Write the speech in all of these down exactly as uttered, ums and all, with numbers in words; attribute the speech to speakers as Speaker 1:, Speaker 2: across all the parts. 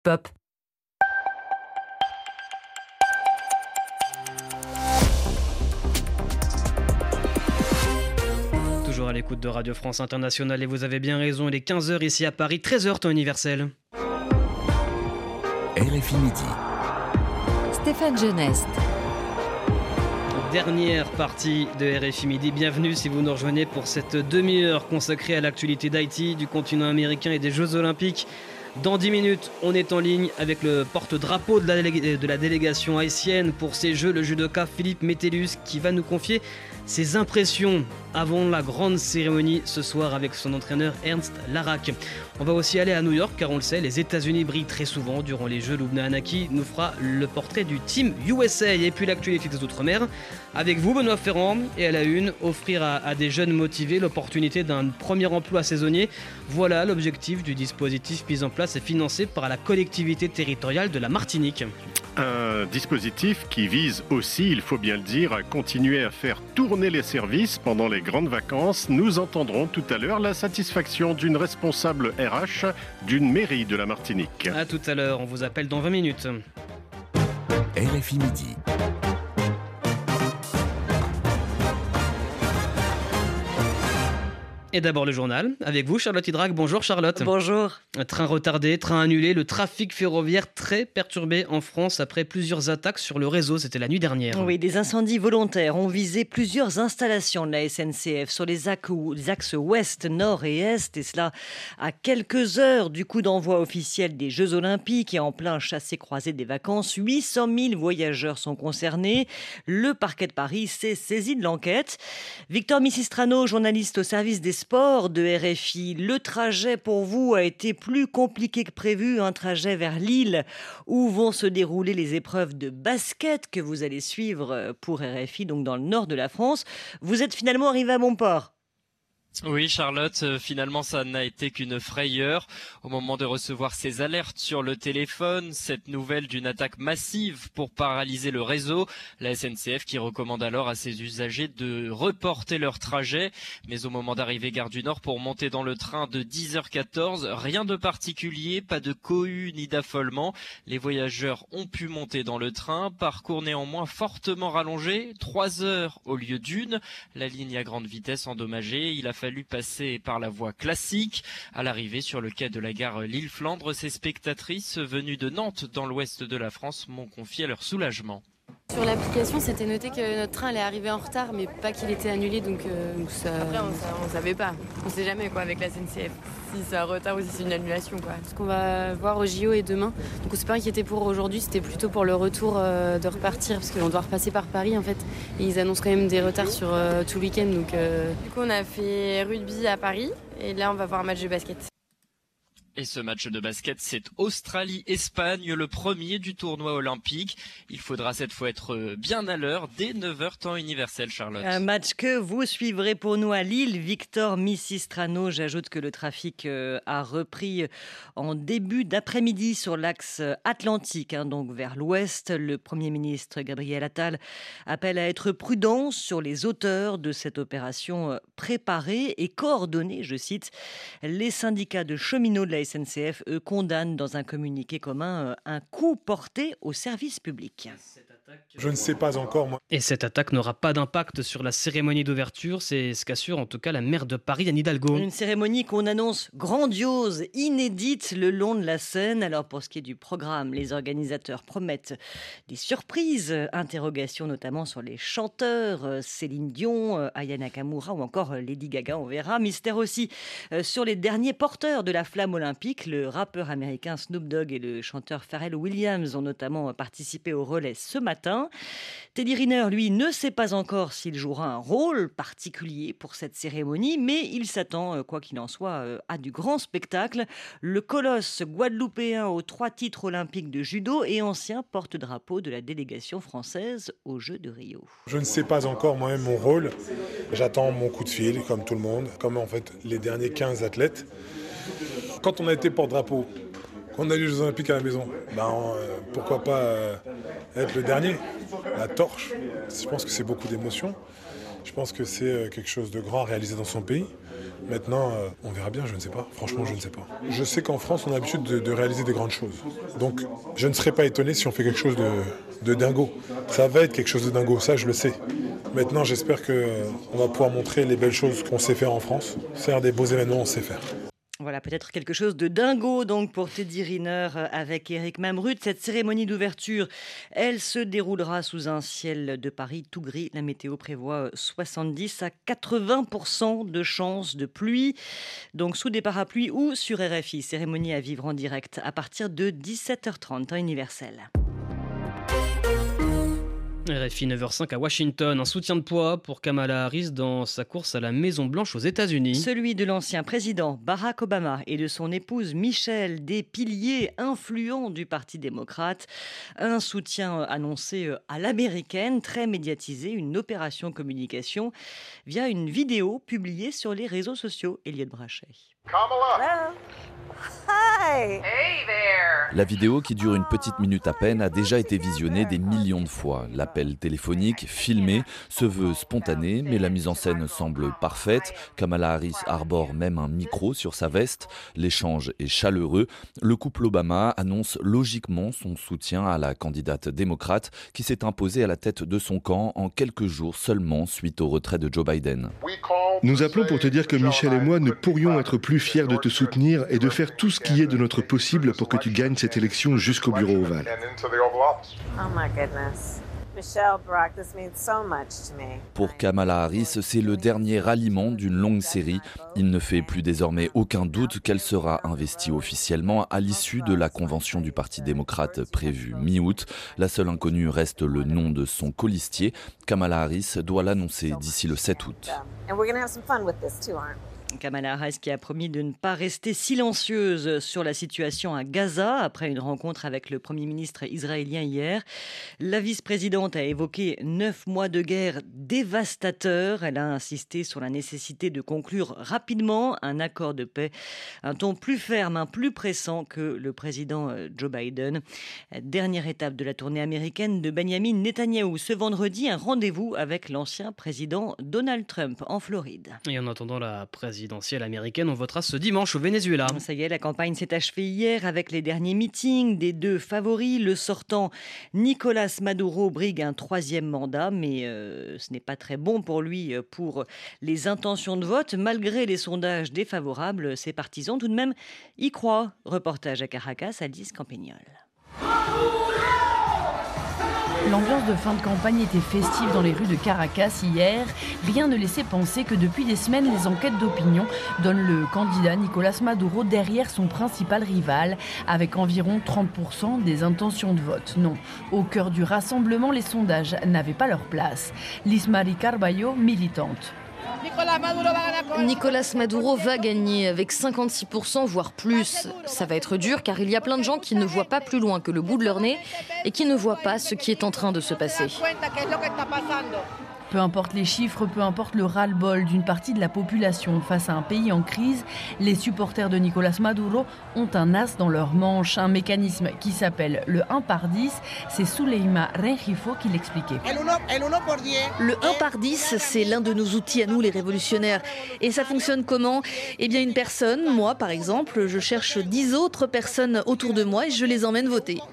Speaker 1: Pop.
Speaker 2: Toujours à l'écoute de Radio France Internationale et vous avez bien raison, il est quinze heures ici à Paris, treize heures temps universel.
Speaker 3: R F I Midi.
Speaker 1: Stéphane Genest.
Speaker 2: Dernière partie de R F I Midi, bienvenue si vous nous rejoignez pour cette demi-heure consacrée à l'actualité d'Haïti, du continent américain et des Jeux Olympiques. Dans dix minutes, on est en ligne avec le porte-drapeau de la, délég- de la délégation haïtienne pour ces Jeux, le judoka Philippe Métellus, qui va nous confier ses impressions avant la grande cérémonie ce soir avec son entraîneur Ernst Larac. On va aussi aller à New York car on le sait, les États-Unis brillent très souvent durant les Jeux. Loubna Anaki nous fera le portrait du Team U S A et puis l'actualité des Outre-mer. Avec vous Benoît Ferrand et à la une, offrir à, à des jeunes motivés l'opportunité d'un premier emploi saisonnier. Voilà l'objectif du dispositif mis en place et financé par la collectivité territoriale de la Martinique.
Speaker 4: Un dispositif qui vise aussi, il faut bien le dire, à continuer à faire tourner les services pendant les grandes vacances. Nous entendrons tout à l'heure la satisfaction d'une responsable R H d'une mairie de la Martinique.
Speaker 2: A tout à l'heure, on vous appelle dans vingt minutes.
Speaker 3: R F I Midi.
Speaker 2: Et d'abord le journal, avec vous Charlotte Hydrac. Bonjour Charlotte.
Speaker 5: Bonjour.
Speaker 2: Train retardé, train annulé, le trafic ferroviaire très perturbé en France après plusieurs attaques sur le réseau, c'était la nuit dernière.
Speaker 5: Oui, des incendies volontaires ont visé plusieurs installations de la S N C F sur les axes ouest, nord et est, et cela à quelques heures du coup d'envoi officiel des Jeux Olympiques et en plein chassé-croisé des vacances. huit cent mille voyageurs sont concernés. Le parquet de Paris s'est saisi de l'enquête. Victor Missistrano, journaliste au service des sports de R F I, le trajet pour vous a été plus compliqué que prévu, un trajet vers Lille où vont se dérouler les épreuves de basket que vous allez suivre pour R F I, donc dans le nord de la France. Vous êtes finalement arrivé à bon port.
Speaker 6: Oui, Charlotte, euh, finalement, ça n'a été qu'une frayeur. Au moment de recevoir ces alertes sur le téléphone, cette nouvelle d'une attaque massive pour paralyser le réseau, la S N C F qui recommande alors à ses usagers de reporter leur trajet. Mais au moment d'arriver gare du Nord pour monter dans le train de dix heures quatorze, rien de particulier, pas de cohue ni d'affolement. Les voyageurs ont pu monter dans le train, parcours néanmoins fortement rallongé, trois heures au lieu d'une. La ligne à grande vitesse endommagée, il a fallu passer par la voie classique. À l'arrivée sur le quai de la gare Lille-Flandre, ces spectatrices venues de Nantes dans l'ouest de la France m'ont confié leur soulagement.
Speaker 7: Sur l'application, c'était noté que notre train allait arriver en retard, mais pas qu'il était annulé, donc, euh, donc ça...
Speaker 8: Après, on ne savait pas. On ne sait jamais quoi avec la S N C F. Si c'est un retard ou si c'est une annulation, quoi.
Speaker 7: Ce qu'on va voir au J O et demain. Donc on s'est pas inquiété pour aujourd'hui, c'était plutôt pour le retour euh, de repartir, parce qu'on doit repasser par Paris en fait. Et ils annoncent quand même des retards sur euh, tout le week-end. Donc, euh...
Speaker 8: Du coup, on a fait rugby à Paris, et là, on va voir un match de basket.
Speaker 6: Et ce match de basket, c'est Australie-Espagne, le premier du tournoi olympique. Il faudra cette fois être bien à l'heure, dès neuf heures temps universel, Charlotte.
Speaker 5: Un match que vous suivrez pour nous à Lille. Victor Missistrano, j'ajoute que le trafic a repris en début d'après-midi sur l'axe atlantique, hein, donc vers l'ouest. Le Premier ministre Gabriel Attal appelle à être prudent sur les auteurs de cette opération préparée et coordonnée, je cite. Les syndicats de cheminots de la S N C F, eux, condamnent dans un communiqué commun un coup porté au service public.
Speaker 9: Je ne sais pas encore, moi.
Speaker 2: Et cette attaque n'aura pas d'impact sur la cérémonie d'ouverture, c'est ce qu'assure en tout cas la maire de Paris, Anne Hidalgo.
Speaker 5: Une cérémonie qu'on annonce grandiose, inédite le long de la Seine. Alors pour ce qui est du programme, les organisateurs promettent des surprises, interrogations notamment sur les chanteurs, Céline Dion, Aya Nakamura ou encore Lady Gaga, on verra. Mystère aussi sur les derniers porteurs de la flamme olympique, le rappeur américain Snoop Dogg et le chanteur Pharrell Williams ont notamment participé au relais ce matin. Teddy Riner, lui, ne sait pas encore s'il jouera un rôle particulier pour cette cérémonie, mais il s'attend, quoi qu'il en soit, à du grand spectacle. Le colosse guadeloupéen aux trois titres olympiques de judo et ancien porte-drapeau de la délégation française aux Jeux de Rio.
Speaker 9: Je ne sais pas encore moi-même mon rôle. J'attends mon coup de fil, comme tout le monde, comme en fait les derniers quinze athlètes. Quand on a été porte-drapeau, qu'on a eu les Jeux Olympiques à la maison, ben, euh, pourquoi pas euh, être le dernier, la torche. Je pense que c'est beaucoup d'émotions. Je pense que c'est quelque chose de grand à réaliser dans son pays. Maintenant, on verra bien, je ne sais pas. Franchement, je ne sais pas. Je sais qu'en France, on a l'habitude de, de réaliser des grandes choses. Donc, je ne serais pas étonné si on fait quelque chose de, de dingo. Ça va être quelque chose de dingo, ça, je le sais. Maintenant, j'espère qu'on va pouvoir montrer les belles choses qu'on sait faire en France. Faire des beaux événements, on sait faire.
Speaker 5: Voilà, peut-être quelque chose de dingo donc pour Teddy Riner avec Eric Mamrut. Cette cérémonie d'ouverture, elle se déroulera sous un ciel de Paris tout gris. La météo prévoit soixante-dix à quatre-vingts pour cent de chances de pluie. Donc sous des parapluies ou sur R F I. Cérémonie à vivre en direct à partir de dix-sept heures trente, temps universel.
Speaker 2: R F I neuf heures cinq à Washington, un soutien de poids pour Kamala Harris dans sa course à la Maison-Blanche aux États-Unis.
Speaker 5: Celui de l'ancien président Barack Obama et de son épouse Michelle, des piliers influents du Parti démocrate. Un soutien annoncé à l'américaine, très médiatisé, une opération communication via une vidéo publiée sur les réseaux sociaux. Elliot Brachet.
Speaker 10: Kamala. Hi.
Speaker 11: Hey there.
Speaker 12: La vidéo, qui dure une petite minute à peine, a déjà été visionnée des millions de fois. L'appel téléphonique, filmé, se veut spontané, mais la mise en scène semble parfaite. Kamala Harris arbore même un micro sur sa veste. L'échange est chaleureux. Le couple Obama annonce logiquement son soutien à la candidate démocrate qui s'est imposée à la tête de son camp en quelques jours seulement suite au retrait de Joe Biden.
Speaker 13: Nous appelons pour te dire que Michel et moi ne pourrions être plus fiers de te soutenir et de faire tout ce qui est de notre possible pour que tu gagnes cette élection jusqu'au bureau ovale.
Speaker 10: Oh my goodness. Michelle, Barack, this means so much to me.
Speaker 12: Pour Kamala Harris, c'est le dernier ralliement d'une longue série. Il ne fait plus désormais aucun doute qu'elle sera investie officiellement à l'issue de la convention du Parti démocrate prévue mi-août. La seule inconnue reste le nom de son colistier. Kamala Harris doit l'annoncer d'ici le sept août.
Speaker 10: And we're going to have some fun with this too, aren't we?
Speaker 5: Kamala Harris qui a promis de ne pas rester silencieuse sur la situation à Gaza après une rencontre avec le Premier ministre israélien hier. La vice-présidente a évoqué neuf mois de guerre dévastateurs. Elle a insisté sur la nécessité de conclure rapidement un accord de paix. Un ton plus ferme, un plus pressant que le président Joe Biden. Dernière étape de la tournée américaine de Benjamin Netanyahou. Ce vendredi, un rendez-vous avec l'ancien président Donald Trump en Floride.
Speaker 2: Et en attendant la présidentielle américaine, on votera ce dimanche au Venezuela.
Speaker 5: Ça y est, la campagne s'est achevée hier avec les derniers meetings des deux favoris. Le sortant Nicolas Maduro brigue un troisième mandat, mais euh, ce n'est pas très bon pour lui pour les intentions de vote. Malgré les sondages défavorables, ses partisans tout de même y croient. Reportage à Caracas, Alice Campagnol.
Speaker 14: L'ambiance de fin de campagne était festive dans les rues de Caracas hier. Rien ne laissait penser que depuis des semaines, les enquêtes d'opinion donnent le candidat Nicolas Maduro derrière son principal rival, avec environ trente pour cent des intentions de vote. Non, au cœur du rassemblement, les sondages n'avaient pas leur place. Lismari Carballo, militante.
Speaker 15: Nicolas Maduro va gagner avec cinquante-six pour cent, voire plus. Ça va être dur car il y a plein de gens qui ne voient pas plus loin que le bout de leur nez et qui ne voient pas ce qui est en train de se passer.
Speaker 14: Peu importe les chiffres, peu importe le ras-le-bol d'une partie de la population face à un pays en crise, les supporters de Nicolas Maduro ont un as dans leur manche, un mécanisme qui s'appelle le un par dix. C'est Souleima Rengifo qui l'expliquait.
Speaker 15: Le un par dix, c'est l'un de nos outils à nous les révolutionnaires. Et ça fonctionne comment ? Eh bien une personne, moi par exemple, je cherche dix autres personnes autour de moi et je les emmène voter.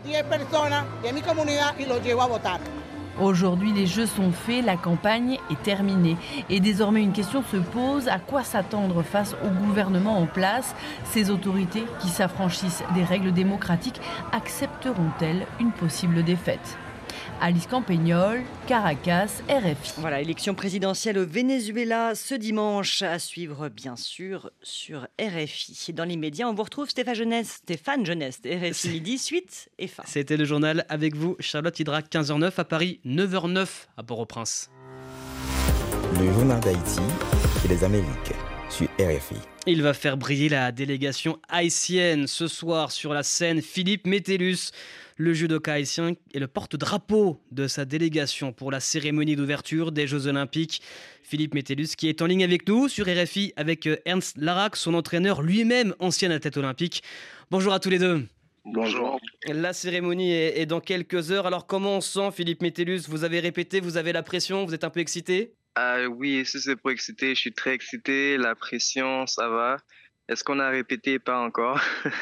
Speaker 14: Aujourd'hui, les jeux sont faits, la campagne est terminée. Et désormais, une question se pose, à quoi s'attendre face au gouvernement en place ? Ces autorités qui s'affranchissent des règles démocratiques accepteront-elles une possible défaite ? Alice Campagnol, Caracas, R F I.
Speaker 5: Voilà, élection présidentielle au Venezuela ce dimanche, à suivre bien sûr sur R F I. Dans l'immédiat, on vous retrouve Stéphane Jeunesse, Stéphane Jeunesse, R F I midi, suite et fin.
Speaker 2: C'était le journal avec vous, Charlotte Hydra, quinze heures neuf à Paris, neuf heures neuf à Port-au-Prince.
Speaker 16: Le journal d'Haïti et les Amériques sur R F I.
Speaker 2: Il va faire briller la délégation haïtienne ce soir sur la scène. Philippe Métellus, le judoka haïtien, est le porte-drapeau de sa délégation pour la cérémonie d'ouverture des Jeux Olympiques. Philippe Métellus qui est en ligne avec nous sur R F I avec Ernst Larac, son entraîneur, lui-même ancien athlète olympique. Bonjour à tous les deux.
Speaker 17: Bonjour.
Speaker 2: La cérémonie est dans quelques heures. Alors comment on sent, Philippe Métellus ? Vous avez répété, vous avez la pression, vous êtes un peu excité ?
Speaker 11: Ah oui, si c'est pour exciter, je suis très excité. La pression, ça va. Est-ce qu'on a répété? Pas encore.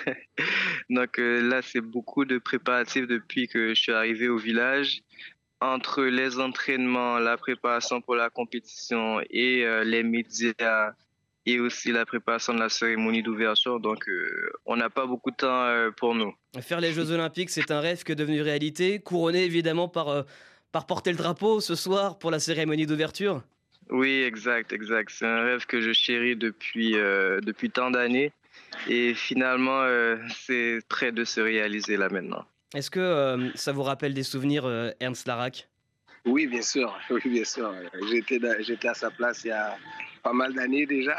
Speaker 11: Donc euh, là, c'est beaucoup de préparatifs depuis que je suis arrivé au village. Entre les entraînements, la préparation pour la compétition et euh, les médias et aussi la préparation de la cérémonie d'ouverture. Donc euh, on n'a pas beaucoup de temps euh, pour nous.
Speaker 2: Faire les Jeux Olympiques, c'est un rêve qui est devenu réalité, couronné évidemment par, euh, par porter le drapeau ce soir pour la cérémonie d'ouverture.
Speaker 11: Oui, exact, exact. C'est un rêve que je chéris depuis, euh, depuis tant d'années et finalement, euh, c'est prêt de se réaliser là maintenant.
Speaker 2: Est-ce que euh, ça vous rappelle des souvenirs, euh, Ernst Larac?
Speaker 17: Oui, bien sûr. Oui, bien sûr. J'étais, j'étais à sa place il y a pas mal d'années déjà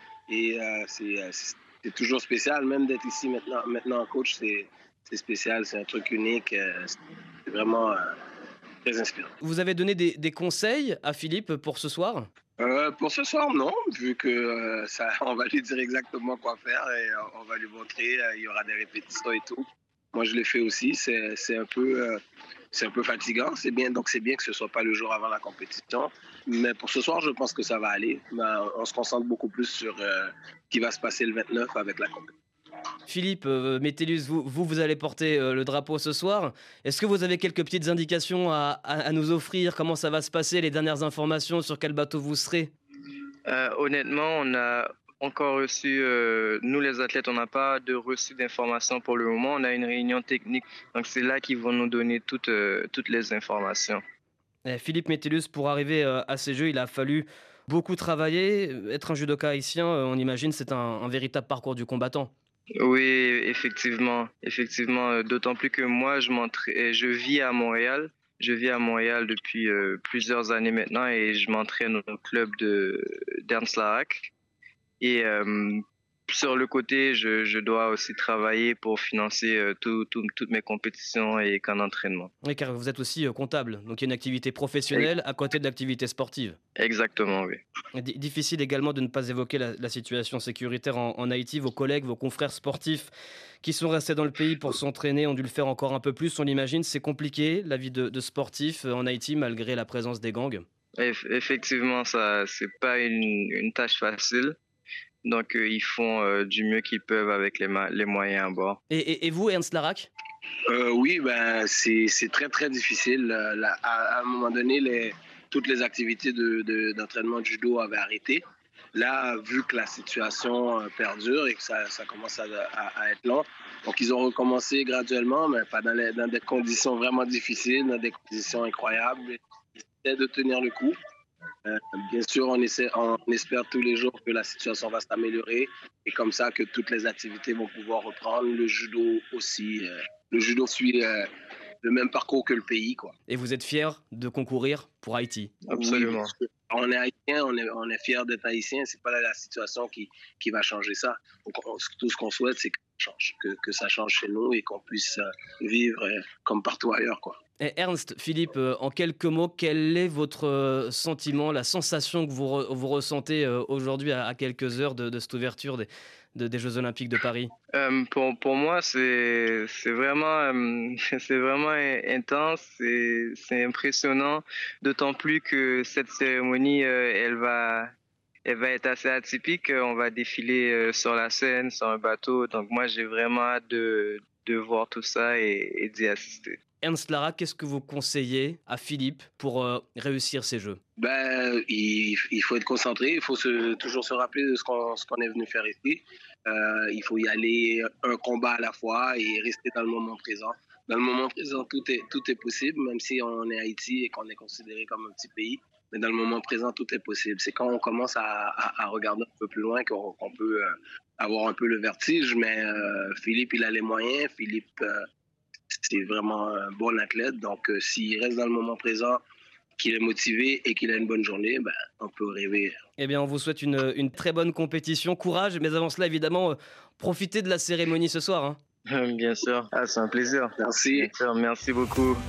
Speaker 17: et euh, c'est, c'est toujours spécial, même d'être ici maintenant, maintenant en coach, c'est, c'est spécial, c'est un truc unique, c'est vraiment... Euh, très inspirant.
Speaker 2: Vous avez donné des, des conseils à Philippe pour ce soir?
Speaker 17: euh, Pour ce soir, non, vu que euh, ça, on va lui dire exactement quoi faire et on va lui montrer, euh, il y aura des répétitions et tout. Moi, je l'ai fait aussi, c'est, c'est, un, peu, euh, c'est un peu fatigant, c'est bien, donc c'est bien que ce ne soit pas le jour avant la compétition. Mais pour ce soir, je pense que ça va aller. Ben, on se concentre beaucoup plus sur euh, ce qui va se passer le vingt-neuf avec la compétition.
Speaker 2: Philippe, euh, Metellus, vous, vous, vous allez porter euh, le drapeau ce soir. Est-ce que vous avez quelques petites indications à, à, à nous offrir? Comment ça va se passer? Les dernières informations sur quel bateau vous serez?
Speaker 11: euh, Honnêtement, on a encore reçu, euh, nous les athlètes, on n'a pas de reçu d'informations pour le moment. On a une réunion technique, donc c'est là qu'ils vont nous donner toutes, euh, toutes les informations.
Speaker 2: Et Philippe Metellus, pour arriver euh, à ces Jeux, il a fallu beaucoup travailler. Être un judoka haïtien, euh, on imagine, c'est un, un véritable parcours du combattant.
Speaker 11: Oui, effectivement, effectivement. D'autant plus que moi, je m'entraîne, je vis à Montréal. Je vis à Montréal depuis euh, plusieurs années maintenant et je m'entraîne au club de d'Ernst Larac. Et euh, sur le côté, je, je dois aussi travailler pour financer euh, tout, tout, toutes mes compétitions et camps d'entraînement.
Speaker 2: Oui, car vous êtes aussi euh, comptable, donc il y a une activité professionnelle oui. à côté de l'activité sportive.
Speaker 11: Exactement, oui.
Speaker 2: D- difficile également de ne pas évoquer la, la situation sécuritaire en, en Haïti. Vos collègues, vos confrères sportifs qui sont restés dans le pays pour s'entraîner ont dû le faire encore un peu plus. On l'imagine, c'est compliqué la vie de, de sportif en Haïti malgré la présence des gangs.
Speaker 11: Eff- effectivement, ça, c'est pas une, une tâche facile. Donc, euh, ils font euh, du mieux qu'ils peuvent avec les, ma- les moyens à bord.
Speaker 2: Et, et, et vous, Ernst Larac?
Speaker 17: euh, Oui, ben, c'est, c'est très, très difficile. Là, à, à un moment donné, les, toutes les activités de, de, d'entraînement de judo avaient arrêté. Là, vu que la situation perdure et que ça, ça commence à, à, à être long, donc ils ont recommencé graduellement, mais pas dans, les, dans des conditions vraiment difficiles, dans des conditions incroyables. Ils essaient de tenir le coup. Euh, bien sûr, on, essaie, on espère tous les jours que la situation va s'améliorer et comme ça que toutes les activités vont pouvoir reprendre. Le judo aussi. Euh, le judo suit euh, le même parcours que le pays, quoi.
Speaker 2: Et vous êtes fier de concourir pour Haïti?
Speaker 11: Absolument.
Speaker 17: Oui, on est haïtien, on est, on est fier d'être haïtien. C'est pas la, la situation qui, qui va changer ça. Donc, on, tout ce qu'on souhaite, c'est que ça change, que, que ça change chez nous et qu'on puisse euh, vivre euh, comme partout ailleurs, quoi.
Speaker 2: Et Ernst, Philippe, euh, en quelques mots, quel est votre euh, sentiment, la sensation que vous, re- vous ressentez euh, aujourd'hui à, à quelques heures de, de cette ouverture des, de, des Jeux Olympiques de Paris?
Speaker 11: euh, pour, pour moi, c'est, c'est, vraiment, euh, c'est vraiment intense, c'est, c'est impressionnant, d'autant plus que cette cérémonie, euh, elle, va, elle va être assez atypique. On va défiler euh, sur la scène, sur un bateau, donc moi j'ai vraiment hâte de, de voir tout ça et, et d'y assister.
Speaker 2: Ernst Larac, qu'est-ce que vous conseillez à Philippe pour euh, réussir ces Jeux?
Speaker 17: Ben, il, il faut être concentré, il faut se, toujours se rappeler de ce qu'on, ce qu'on est venu faire ici. Euh, il faut y aller un combat à la fois et rester dans le moment présent. Dans le moment présent, tout est, tout est possible, même si on est Haïti et qu'on est considéré comme un petit pays. Mais dans le moment présent, tout est possible. C'est quand on commence à, à, à regarder un peu plus loin qu'on, qu'on peut euh, avoir un peu le vertige. Mais euh, Philippe, il a les moyens. Philippe... Euh, c'est vraiment un bon athlète, donc euh, s'il reste dans le moment présent, qu'il est motivé et qu'il a une bonne journée, ben, on peut rêver.
Speaker 2: Eh bien, on vous souhaite une, une très bonne compétition, courage, mais avant cela, évidemment, euh, profitez de la cérémonie ce soir. Hein.
Speaker 11: Bien sûr, ah, c'est un plaisir.
Speaker 17: Merci.
Speaker 11: Bien sûr, merci beaucoup.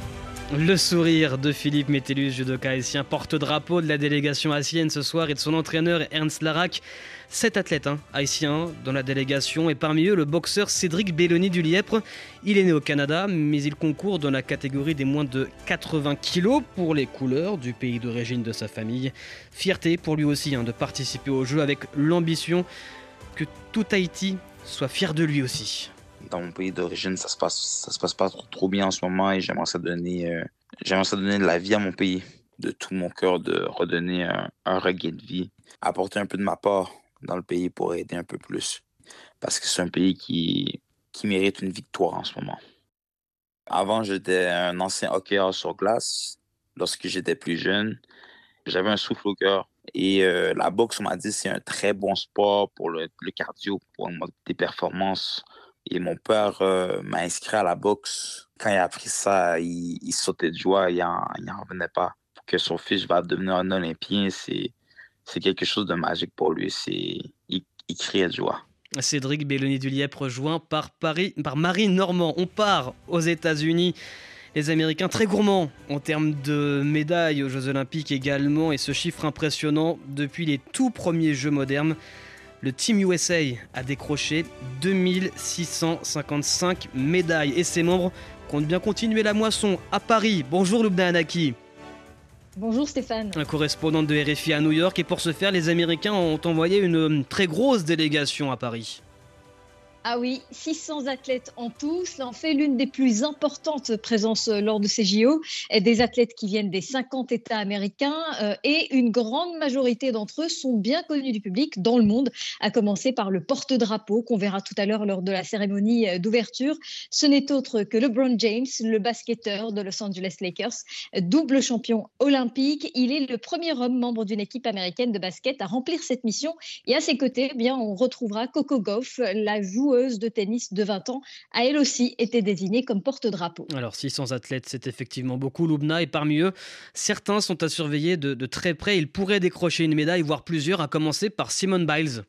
Speaker 2: Le sourire de Philippe Métellus, judoka haïtien, porte-drapeau de la délégation haïtienne ce soir et de son entraîneur Ernst Larac. Sept athlètes hein, haïtiens dans la délégation et parmi eux le boxeur Cédric Belloni du Lièpre. Il est né au Canada mais il concourt dans la catégorie des moins de quatre-vingts kilos pour les couleurs du pays d'origine de sa famille. Fierté pour lui aussi hein, de participer aux Jeux avec l'ambition que tout Haïti soit fier de lui aussi.
Speaker 18: Dans mon pays d'origine, ça se passe, ça se passe pas trop, trop bien en ce moment et j'aimerais ça donner, euh, j'aimerais ça donner de la vie à mon pays, de tout mon cœur, de redonner un, un regain de vie, apporter un peu de ma part dans le pays pour aider un peu plus, parce que c'est un pays qui, qui mérite une victoire en ce moment. Avant, j'étais un ancien hockeyeur sur glace. Lorsque j'étais plus jeune, j'avais un souffle au cœur et euh, la boxe, on m'a dit, c'est un très bon sport pour le, le cardio, pour des performances. Et mon père euh, m'a inscrit à la boxe. Quand il a appris ça, il, il sautait de joie, il n'en revenait pas. Pour que son fils va devenir un Olympien, c'est, c'est quelque chose de magique pour lui. C'est, il, il criait de joie.
Speaker 2: Cédric Belloni du Lièpre, rejoint par, Paris, par Marie Normand. On part aux États-Unis. Les Américains très gourmands en termes de médailles aux Jeux Olympiques également. Et ce chiffre impressionnant depuis les tout premiers Jeux modernes. Le Team U S A a décroché deux mille six cent cinquante-cinq médailles et ses membres comptent bien continuer la moisson à Paris. Bonjour Lubna Anaki.
Speaker 19: Bonjour Stéphane.
Speaker 2: Un correspondant de R F I à New York et pour ce faire, les Américains ont envoyé une très grosse délégation à Paris.
Speaker 19: Ah oui, six cents athlètes en tout, cela en fait l'une des plus importantes présences lors de ces J O. Des athlètes qui viennent des cinquante États américains euh, et une grande majorité d'entre eux sont bien connus du public dans le monde, à commencer par le porte-drapeau qu'on verra tout à l'heure lors de la cérémonie d'ouverture. Ce n'est autre que LeBron James, le basketteur de Los Angeles Lakers, double champion olympique. Il est le premier homme membre d'une équipe américaine de basket à remplir cette mission et à ses côtés, eh bien, on retrouvera Coco Gauff, la joueuse de tennis de vingt ans, a elle aussi été désignée comme porte-drapeau.
Speaker 2: Alors six cents athlètes, c'est effectivement beaucoup, Lubna, et parmi eux, certains sont à surveiller de, de très près. Ils pourraient décrocher une médaille, voire plusieurs, à commencer par Simone Biles.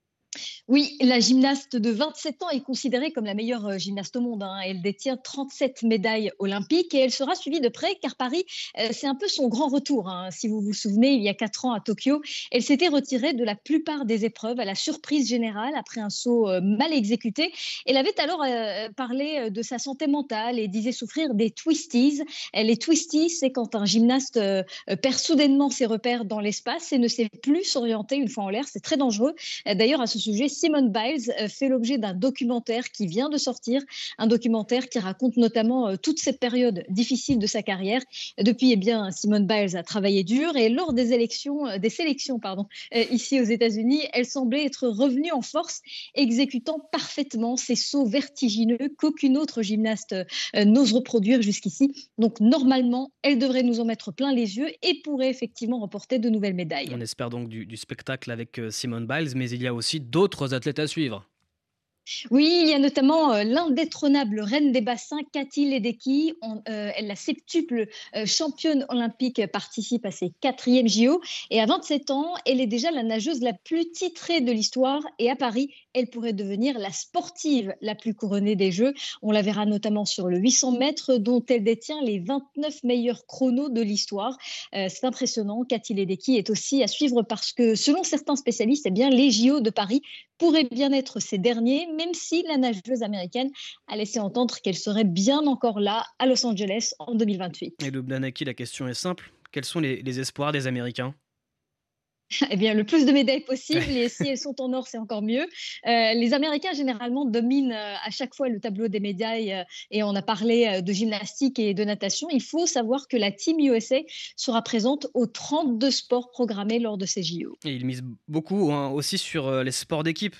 Speaker 19: Oui, la gymnaste de vingt-sept ans est considérée comme la meilleure gymnaste au monde. Hein. Elle détient trente-sept médailles olympiques et elle sera suivie de près car Paris, euh, c'est un peu son grand retour. Hein. Si vous vous souvenez, il y a quatre ans à Tokyo, elle s'était retirée de la plupart des épreuves à la surprise générale après un saut euh, mal exécuté. Elle avait alors euh, parlé de sa santé mentale et disait souffrir des twisties. Les twisties, c'est quand un gymnaste euh, perd soudainement ses repères dans l'espace et ne sait plus s'orienter une fois en l'air. C'est très dangereux. D'ailleurs, à ce sujet, Simone Biles fait l'objet d'un documentaire qui vient de sortir, un documentaire qui raconte notamment toute cette période difficile de sa carrière. Depuis, eh bien, Simone Biles a travaillé dur et lors des élections, des sélections, pardon, ici aux États-Unis, elle semblait être revenue en force, exécutant parfaitement ces sauts vertigineux qu'aucune autre gymnaste n'ose reproduire jusqu'ici. Donc normalement, elle devrait nous en mettre plein les yeux et pourrait effectivement remporter de nouvelles médailles.
Speaker 2: On espère donc du, du spectacle avec Simone Biles, mais il y a aussi d'autres athlètes à suivre.
Speaker 19: Oui, il y a notamment euh, l'indétrônable reine des bassins, Katy Ledecky. On, euh, elle, la septuple euh, championne olympique, participe à ses quatrièmes J O. Et à vingt-sept ans, elle est déjà la nageuse la plus titrée de l'histoire. Et à Paris, elle pourrait devenir la sportive la plus couronnée des Jeux. On la verra notamment sur le huit cents mètres, dont elle détient les vingt-neuf meilleurs chronos de l'histoire. Euh, c'est impressionnant. Katy Ledecky est aussi à suivre parce que, selon certains spécialistes, eh bien, les J O de Paris pourraient bien être ces derniers, même si la nageuse américaine a laissé entendre qu'elle serait bien encore là à Los Angeles en deux mille vingt-huit.
Speaker 2: Et Lubna Anaki, la question est simple. Quels sont les, les espoirs des Américains ?
Speaker 19: Eh bien, le plus de médailles possible, et si elles sont en or, c'est encore mieux. Euh, les Américains, généralement, dominent euh, à chaque fois le tableau des médailles, euh, et on a parlé euh, de gymnastique et de natation. Il faut savoir que la Team U S A sera présente aux trente-deux sports programmés lors de ces J O.
Speaker 2: Et ils misent beaucoup hein, aussi sur euh, les sports d'équipe.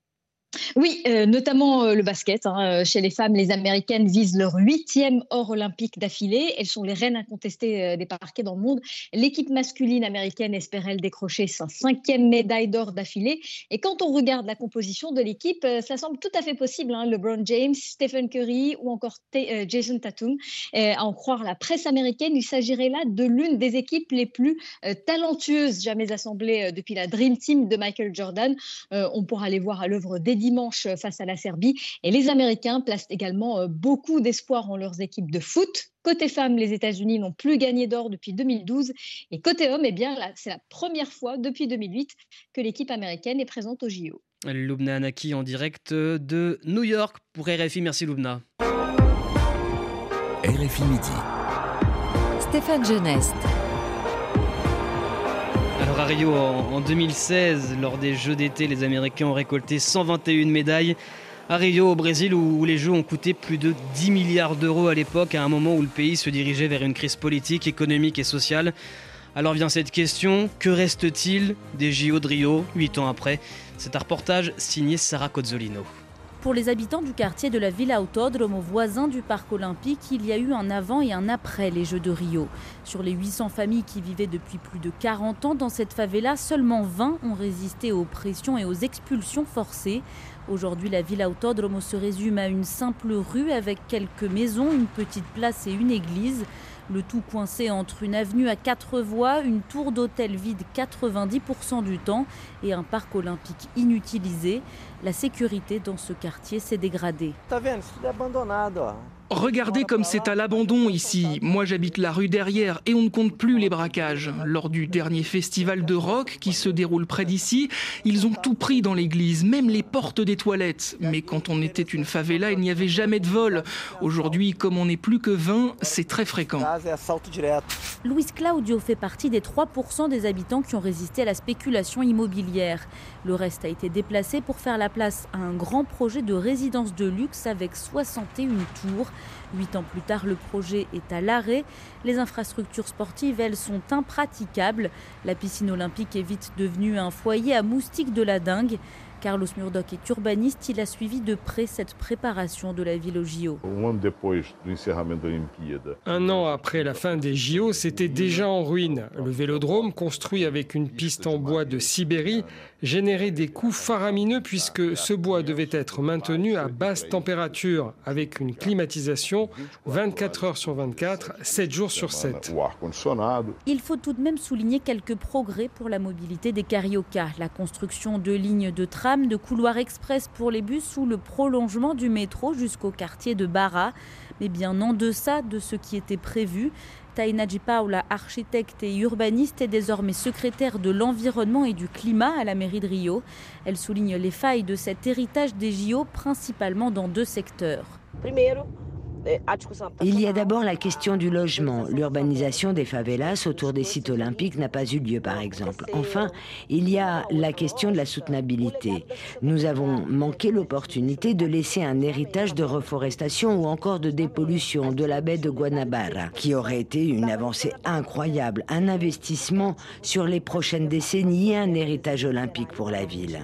Speaker 19: Oui, euh, notamment euh, le basket. Hein. Chez les femmes, les Américaines visent leur huitième or olympique d'affilée. Elles sont les reines incontestées euh, des parquets dans le monde. L'équipe masculine américaine espère, elle, décrocher sa cinquième médaille d'or d'affilée. Et quand on regarde la composition de l'équipe, euh, ça semble tout à fait possible. Hein. LeBron James, Stephen Curry ou encore T- euh, Jason Tatum. Euh, à en croire la presse américaine, il s'agirait là de l'une des équipes les plus euh, talentueuses jamais assemblées euh, depuis la Dream Team de Michael Jordan. Euh, on pourra les voir à l'œuvre dédiée dimanche face à la Serbie. Et les Américains placent également beaucoup d'espoir en leurs équipes de foot. Côté femmes, les États-Unis n'ont plus gagné d'or depuis deux mille douze. Et côté hommes, eh bien, là, c'est la première fois depuis deux mille huit que l'équipe américaine est présente au J O.
Speaker 2: Loubna Anaki en direct de New York pour R F I. Merci Loubna.
Speaker 3: R F I Midi.
Speaker 1: Stéphane Genest.
Speaker 2: Alors à Rio, en deux mille seize, lors des Jeux d'été, les Américains ont récolté cent vingt et une médailles. À Rio, au Brésil, où les Jeux ont coûté plus de dix milliards d'euros à l'époque, à un moment où le pays se dirigeait vers une crise politique, économique et sociale. Alors vient cette question, que reste-t-il des J O de Rio, huit ans après ? C'est un reportage signé Sarah Cozzolino.
Speaker 14: Pour les habitants du quartier de la Villa Autódromo, voisin du parc olympique, il y a eu un avant et un après les Jeux de Rio. Sur les huit cents familles qui vivaient depuis plus de quarante ans dans cette favela, seulement vingt ont résisté aux pressions et aux expulsions forcées. Aujourd'hui, la Villa Autódromo se résume à une simple rue avec quelques maisons, une petite place et une église. Le tout coincé entre une avenue à quatre voies, une tour d'hôtel vide quatre-vingt-dix pour cent du temps et un parc olympique inutilisé. La sécurité dans ce quartier s'est dégradée.
Speaker 20: Regardez comme c'est à l'abandon ici. Moi j'habite la rue derrière et on ne compte plus les braquages. Lors du dernier festival de rock qui se déroule près d'ici, ils ont tout pris dans l'église, même les portes des toilettes. Mais quand on était une favela, il n'y avait jamais de vol. Aujourd'hui, comme on n'est plus que vingt, c'est très fréquent.
Speaker 14: Luis Claudio fait partie des trois pour cent des habitants qui ont résisté à la spéculation immobilière. Le reste a été déplacé pour faire la place à un grand projet de résidence de luxe avec soixante et une tours. Huit ans plus tard, le projet est à l'arrêt. Les infrastructures sportives, elles, sont impraticables. La piscine olympique est vite devenue un foyer à moustiques de la dengue. Carlos Murdoch est urbaniste, il a suivi de près cette préparation de la ville au J O.
Speaker 21: Un an après la fin des J O, c'était déjà en ruine. Le vélodrome, construit avec une piste en bois de Sibérie, générait des coûts faramineux puisque ce bois devait être maintenu à basse température avec une climatisation vingt-quatre heures sur vingt-quatre, sept jours sur sept.
Speaker 14: Il faut tout de même souligner quelques progrès pour la mobilité des cariocas. La construction de lignes de tram, de couloirs express pour les bus ou le prolongement du métro jusqu'au quartier de Barra, mais bien en deçà de ce qui était prévu. Taina Di Paula, architecte et urbaniste, est désormais secrétaire de l'environnement et du climat à la mairie de Rio. Elle souligne les failles de cet héritage des J O, principalement dans deux secteurs.
Speaker 22: Il y a d'abord la question du logement. L'urbanisation des favelas autour des sites olympiques n'a pas eu lieu, par exemple. Enfin, il y a la question de la soutenabilité. Nous avons manqué l'opportunité de laisser un héritage de reforestation ou encore de dépollution de la baie de Guanabara, qui aurait été une avancée incroyable, un investissement sur les prochaines décennies et un héritage olympique pour la ville.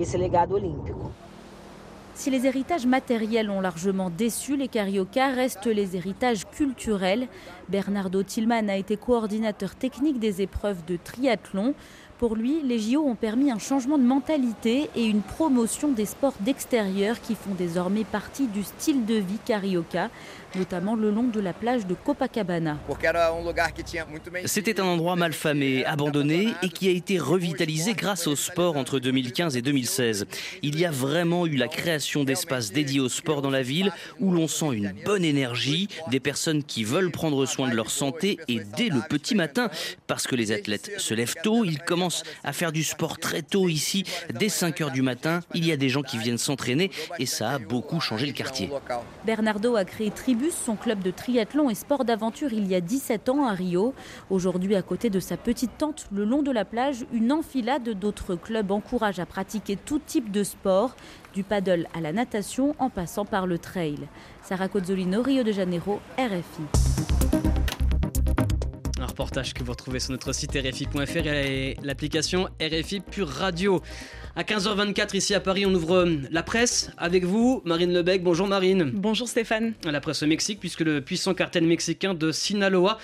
Speaker 14: Si les héritages matériels ont largement déçu, les cariocas restent les héritages culturels. Bernardo Tillman a été coordinateur technique des épreuves de triathlon. Pour lui, les J O ont permis un changement de mentalité et une promotion des sports d'extérieur qui font désormais partie du style de vie carioca, notamment le long de la plage de Copacabana.
Speaker 23: C'était un endroit malfamé, abandonné et qui a été revitalisé grâce au sport entre deux mille quinze et deux mille seize. Il y a vraiment eu la création d'espaces dédiés au sport dans la ville où l'on sent une bonne énergie, des personnes qui veulent prendre soin de leur santé et dès le petit matin, parce que les athlètes se lèvent tôt, ils commencent à faire du sport très tôt ici, dès cinq heures du matin. Il y a des gens qui viennent s'entraîner et ça a beaucoup changé le quartier.
Speaker 14: Bernardo a créé Tribus, son club de triathlon et sport d'aventure, il y a dix-sept ans à Rio. Aujourd'hui, à côté de sa petite tente, le long de la plage, une enfilade d'autres clubs encourage à pratiquer tout type de sport, du paddle à la natation en passant par le trail. Sarah Cozzolino, Rio de Janeiro, R F I.
Speaker 2: Un reportage que vous retrouvez sur notre site R F I point F R et l'application R F I Pure Radio. À quinze heures vingt-quatre, ici à Paris, on ouvre la presse avec vous, Marine Lebec. Bonjour Marine.
Speaker 24: Bonjour Stéphane.
Speaker 2: La presse au Mexique, puisque le puissant cartel mexicain de Sinaloa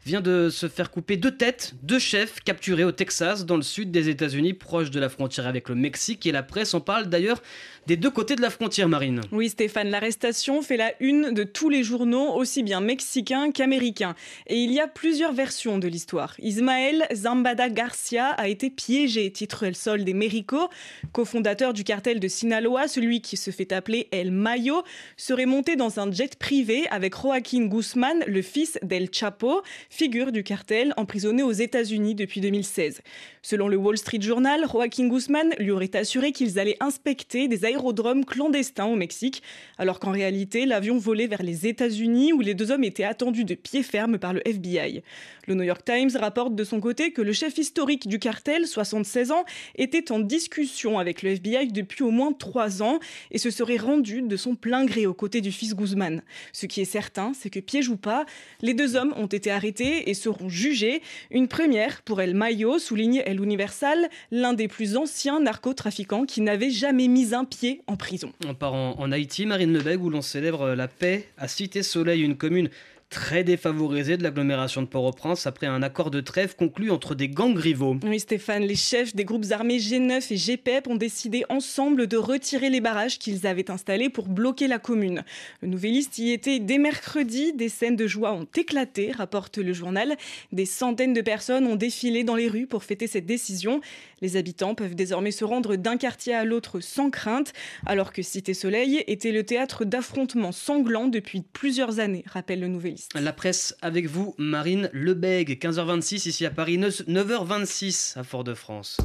Speaker 2: vient de se faire couper deux têtes, deux chefs capturés au Texas, dans le sud des États-Unis, proche de la frontière avec le Mexique. Et la presse en parle d'ailleurs des deux côtés de la frontière, Marine.
Speaker 4: Oui, Stéphane, l'arrestation fait la une de tous les journaux, aussi bien mexicains qu'américains. Et il y a plusieurs versions de l'histoire. Ismael Zambada Garcia a été piégé, titre El Sol de México. Cofondateur du cartel de Sinaloa, celui qui se fait appeler El Mayo, serait monté dans un jet privé avec Joaquín Guzmán, le fils d'El Chapo, figure du cartel emprisonné aux États-Unis depuis deux mille seize. Selon le Wall Street Journal, Joaquín Guzmán lui aurait assuré qu'ils allaient inspecter des aérodromes clandestins au Mexique, alors qu'en réalité, l'avion volait vers les États-Unis où les deux hommes étaient attendus de pied ferme par le F B I. Le New York Times rapporte de son côté que le chef historique du cartel, soixante-seize ans, était en discussion avec le F B I depuis au moins trois ans et se serait rendu de son plein gré aux côtés du fils Guzmán. Ce qui est certain, c'est que piège ou pas, les deux hommes ont été arrêtés et seront jugés. Une première pour El Mayo, souligne El Universal, l'un des plus anciens narcotrafiquants qui n'avait jamais mis un pied en prison.
Speaker 2: On part en, en Haïti, Marine Lebègue, où l'on célèbre la paix à Cité-Soleil, une commune très défavorisée de l'agglomération de Port-au-Prince après un accord de trêve conclu entre des gangs rivaux.
Speaker 4: Oui Stéphane, les chefs des groupes armés G neuf et G P E P ont décidé ensemble de retirer les barrages qu'ils avaient installés pour bloquer la commune. Le Nouvelliste y était dès mercredi, des scènes de joie ont éclaté, rapporte le journal. Des centaines de personnes ont défilé dans les rues pour fêter cette décision. Les habitants peuvent désormais se rendre d'un quartier à l'autre sans crainte, alors que Cité-Soleil était le théâtre d'affrontements sanglants depuis plusieurs années, rappelle le Nouvelliste.
Speaker 2: La presse avec vous, Marine Lebègue, quinze heures vingt-six ici à Paris, neuf heures vingt-six à Fort-de-France.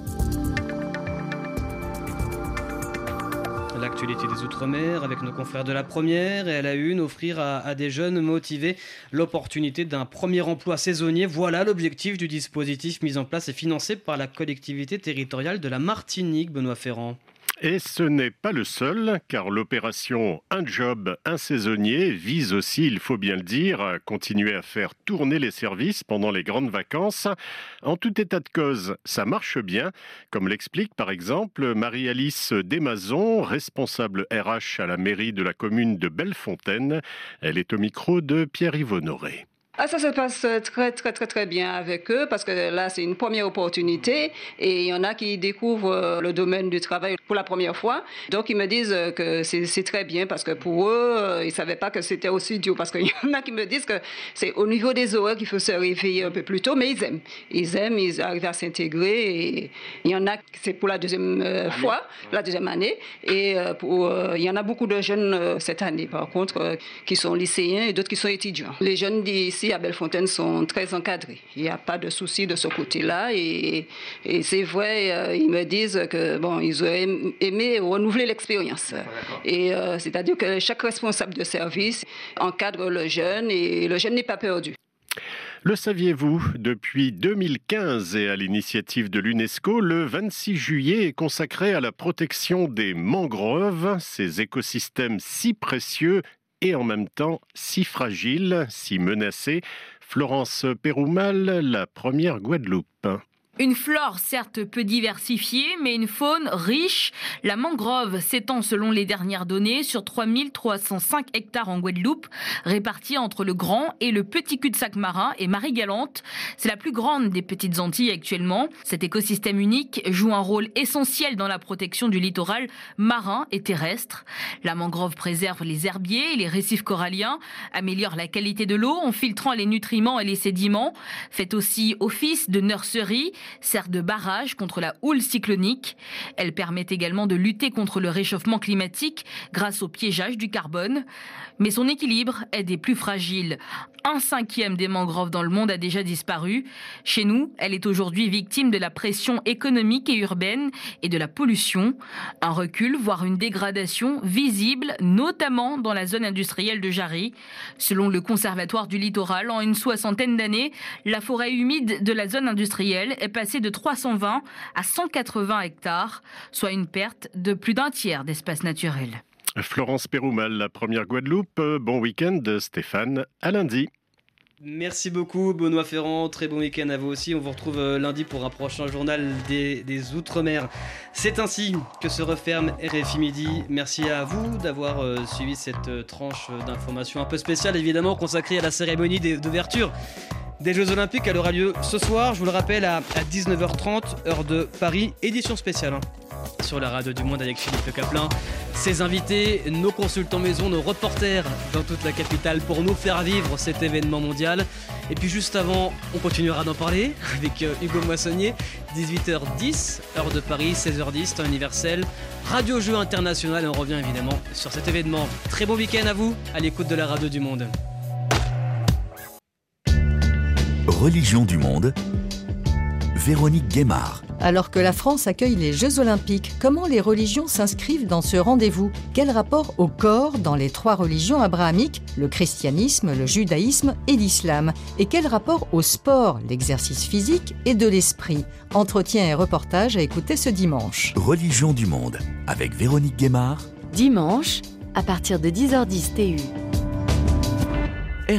Speaker 2: L'actualité des Outre-mer avec nos confrères de la Première et à la une, offrir à, à des jeunes motivés l'opportunité d'un premier emploi saisonnier. Voilà l'objectif du dispositif mis en place et financé par la collectivité territoriale de la Martinique, Benoît Ferrand.
Speaker 7: Et ce n'est pas le seul, car l'opération Un job, un saisonnier vise aussi, il faut bien le dire, à continuer à faire tourner les services pendant les grandes vacances. En tout état de cause, ça marche bien, comme l'explique par exemple Marie-Alice Desmazons, responsable R H à la mairie de la commune de Bellefontaine. Elle est au micro de Pierre-Yves Honoré.
Speaker 8: Ah, ça se passe très, très, très, très bien avec eux parce que là, c'est une première opportunité et il y en a qui découvrent le domaine du travail pour la première fois. Donc, ils me disent que c'est, c'est très bien parce que pour eux, ils ne savaient pas que c'était aussi dur parce qu'il y en a qui me disent que c'est au niveau des horaires qu'il faut se réveiller un peu plus tôt, mais ils aiment. Ils aiment, ils arrivent à s'intégrer et il y en a, c'est pour la deuxième fois, la deuxième année et pour, il y en a beaucoup de jeunes cette année, par contre, qui sont lycéens et d'autres qui sont étudiants. Les jeunes d'ici à Bellefontaine sont très encadrés. Il n'y a pas de souci de ce côté-là. Et, et c'est vrai, euh, ils me disent que bon, ils auraient aimé renouveler l'expérience. Et euh, c'est-à-dire que chaque responsable de service encadre le jeune et le jeune n'est pas perdu.
Speaker 7: Le saviez-vous, depuis deux mille quinze et à l'initiative de l'UNESCO, le vingt-six juillet est consacré à la protection des mangroves, ces écosystèmes si précieux et en même temps si fragile, si menacée. Florence Péroumal, la première Guadeloupe.
Speaker 14: Une flore certes peu diversifiée, mais une faune riche. La mangrove s'étend selon les dernières données sur trois mille trois cent cinq hectares en Guadeloupe, répartis entre le grand et le petit cul-de-sac marin et Marie-Galante. C'est la plus grande des petites Antilles actuellement. Cet écosystème unique joue un rôle essentiel dans la protection du littoral marin et terrestre. La mangrove préserve les herbiers et les récifs coralliens, améliore la qualité de l'eau en filtrant les nutriments et les sédiments, fait aussi office de nurserie, sert de barrage contre la houle cyclonique. Elle permet également de lutter contre le réchauffement climatique grâce au piégeage du carbone. Mais son équilibre est des plus fragiles. Un cinquième des mangroves dans le monde a déjà disparu. Chez nous, elle est aujourd'hui victime de la pression économique et urbaine et de la pollution. Un recul, voire une dégradation visible, notamment dans la zone industrielle de Jarry. Selon le Conservatoire du littoral, en une soixantaine d'années, la forêt humide de la zone industrielle est passée de trois cent vingt à cent quatre-vingts hectares, soit une perte de plus d'un tiers d'espace naturel.
Speaker 7: Florence Péroumal, la première Guadeloupe. Bon week-end, Stéphane. À lundi.
Speaker 2: Merci beaucoup Benoît Ferrand, très bon week-end à vous aussi. On vous retrouve lundi pour un prochain journal des, des Outre-mer. C'est ainsi que se referme R F I Midi. Merci à vous d'avoir euh, suivi cette euh, tranche d'information un peu spéciale, évidemment consacrée à la cérémonie d'ouverture des Jeux Olympiques. Elle aura lieu ce soir, je vous le rappelle, à, à dix-neuf heures trente, heure de Paris, édition spéciale hein, sur la radio du Monde avec Philippe Le Caplin. Ses invités, nos consultants maison, nos reporters dans toute la capitale pour nous faire vivre cet événement mondial. Et puis juste avant, on continuera d'en parler avec Hugo Moissonnier, dix-huit heures dix, heure de Paris, seize heures dix, temps universel, Radio Jeux International et on revient évidemment sur cet événement. Très bon week-end à vous, à l'écoute de la radio du Monde.
Speaker 3: Religion du monde, Véronique Guémard.
Speaker 6: Alors que la France accueille les Jeux Olympiques, comment les religions s'inscrivent dans ce rendez-vous ? Quel rapport au corps dans les trois religions abrahamiques, le christianisme, le judaïsme et l'islam ? Et quel rapport au sport, l'exercice physique et de l'esprit ? Entretien et reportage à écouter ce dimanche.
Speaker 3: Religion du monde, avec Véronique Guémard.
Speaker 1: Dimanche, à partir de dix heures dix T U.